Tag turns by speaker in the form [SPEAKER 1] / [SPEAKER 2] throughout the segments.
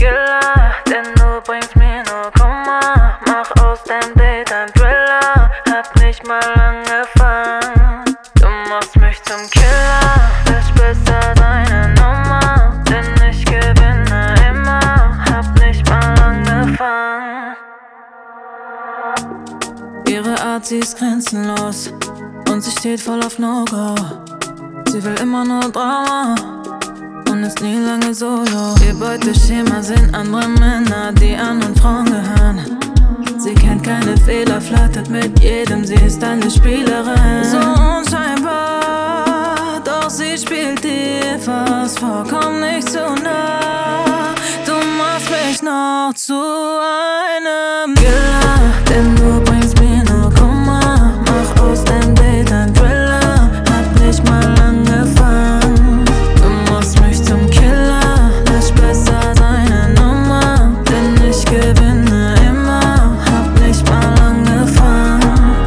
[SPEAKER 1] Killer, denn du bringst mir nur Kummer. Mach aus deinem Date ein Thriller, hab nicht mal angefangen. Du machst mich zum Killer, lösch besser deine Nummer, denn ich gewinne immer, hab nicht mal angefangen. Ihre Art, sie ist grenzenlos und sie steht voll auf No-Go. Sie will immer nur Drama und ist nie lange solo. Ihr Beuteschema sind andere Männer, die anderen Frauen gehören. Sie kennt keine Fehler, flirtet mit jedem, sie ist eine Spielerin. So unscheinbar, doch sie spielt dir fast vollkommen nicht zu nah. Du machst mich noch zu einem Killer, denn du bringst mir nur Kummer. Mach aus deinem Date ein Thriller, hab nicht mal angefangen. Du machst mich zum Killer, lösch besser deine Nummer, denn ich gewinne immer, hab nicht mal angefangen.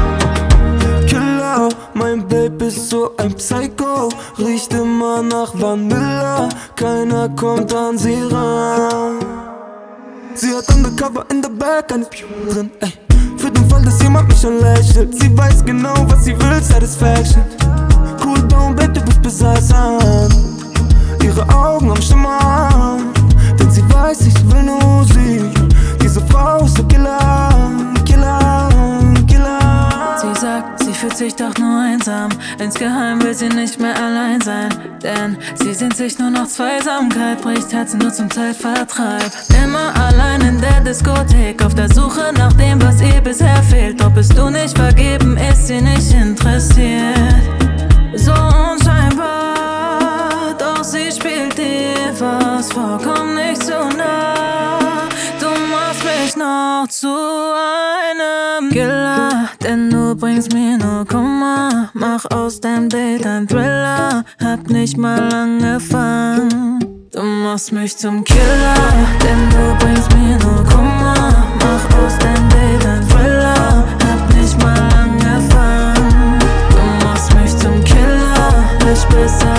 [SPEAKER 2] Killer, mein Baby ist so ein Psycho, riecht immer nach Vanilla, keiner kommt an sie ran. Sie hat undercover in der Bag eine drin, ey. Für den Fall, dass jemand mich anlächelt. Sie weiß genau, was sie will, Satisfaction. Cool down, Babe, du bist besessen. Ihre Augen am Schimmern, denn sie weiß, ich will nur sie. Diese Frau ist so Killer, Killer, Killer.
[SPEAKER 1] Sie sagt, sie fühlt sich doch nur einsam. Insgeheim will sie nicht mehr allein sein, denn sie sehnt sich nur nach Zweisamkeit, bricht Herzen nur zum Zeitvertreib. Immer allein in der Diskothek, auf der Suche nach dem, was ihr bisher fehlt. Doch bist du nicht vergeben, ist sie nicht interessiert. So unscheinbar, doch sie spielt dir fast vollkommen nicht zu nah. Du machst mich noch zu einem Killer, denn du bringst mir nur Kummer. Mach aus deinem Date ein Thriller, hab nicht mal angefangen. Du machst mich zum Killer, denn du bringst mir nur Kummer. Mach aus deinem Date ein Thriller, hab nicht mal angefangen. Du machst mich zum Killer, lösch besser